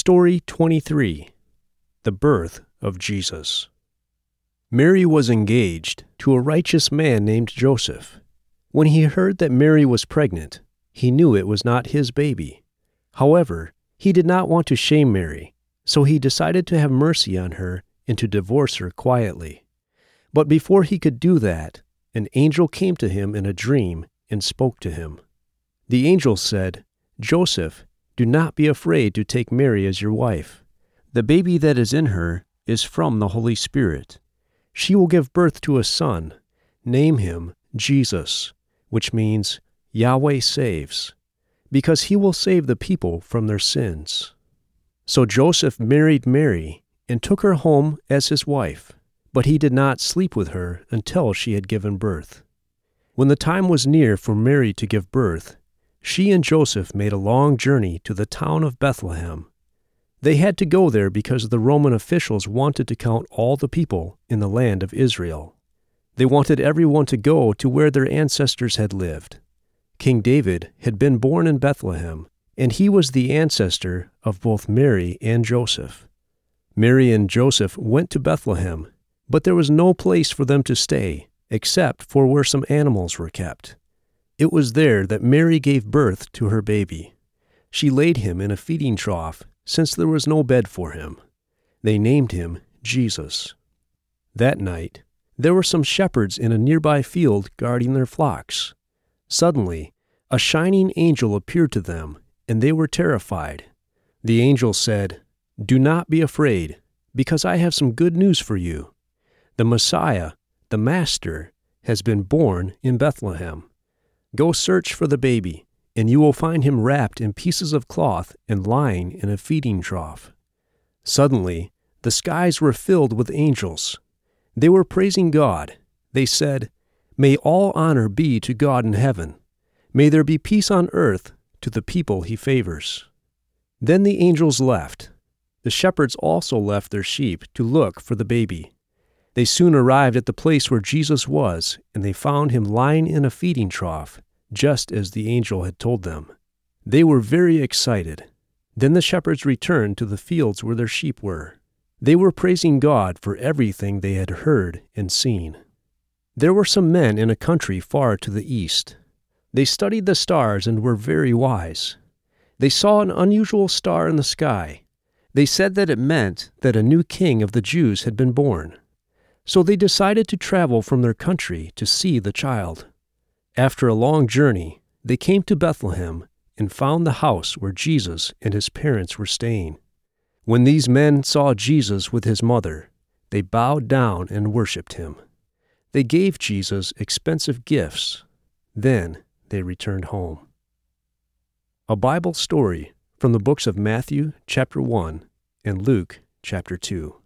Story 23. The Birth of Jesus. Mary was engaged to a righteous man named Joseph. When he heard that Mary was pregnant, he knew it was not his baby. However, he did not want to shame Mary, so he decided to have mercy on her and to divorce her quietly. But before he could do that, an angel came to him in a dream and spoke to him. The angel said, "Joseph, do not be afraid to take Mary as your wife. The baby that is in her is from the Holy Spirit. She will give birth to a son. Name him Jesus, which means Yahweh saves, because he will save the people from their sins." So Joseph married Mary and took her home as his wife, but he did not sleep with her until she had given birth. When the time was near for Mary to give birth, she and Joseph made a long journey to the town of Bethlehem. They had to go there because the Roman officials wanted to count all the people in the land of Israel. They wanted everyone to go to where their ancestors had lived. King David had been born in Bethlehem, and he was the ancestor of both Mary and Joseph. Mary and Joseph went to Bethlehem, but there was no place for them to stay, except for where some animals were kept. It was there that Mary gave birth to her baby. She laid him in a feeding trough, since there was no bed for him. They named him Jesus. That night, there were some shepherds in a nearby field guarding their flocks. Suddenly, a shining angel appeared to them, and they were terrified. The angel said, "Do not be afraid, because I have some good news for you. The Messiah, the Master, has been born in Bethlehem. Go search for the baby, and you will find him wrapped in pieces of cloth and lying in a feeding trough." Suddenly, the skies were filled with angels. They were praising God. They said, "May all honor be to God in heaven. May there be peace on earth to the people he favors." Then the angels left. The shepherds also left their sheep to look for the baby. They soon arrived at the place where Jesus was, and they found him lying in a feeding trough, just as the angel had told them. They were very excited. Then the shepherds returned to the fields where their sheep were. They were praising God for everything they had heard and seen. There were some men in a country far to the east. They studied the stars and were very wise. They saw an unusual star in the sky. They said that it meant that a new king of the Jews had been born. So they decided to travel from their country to see the child. After a long journey, they came to Bethlehem and found the house where Jesus and his parents were staying. When these men saw Jesus with his mother, they bowed down and worshipped him. They gave Jesus expensive gifts. Then they returned home. A Bible story from the books of Matthew chapter 1 and Luke chapter 2.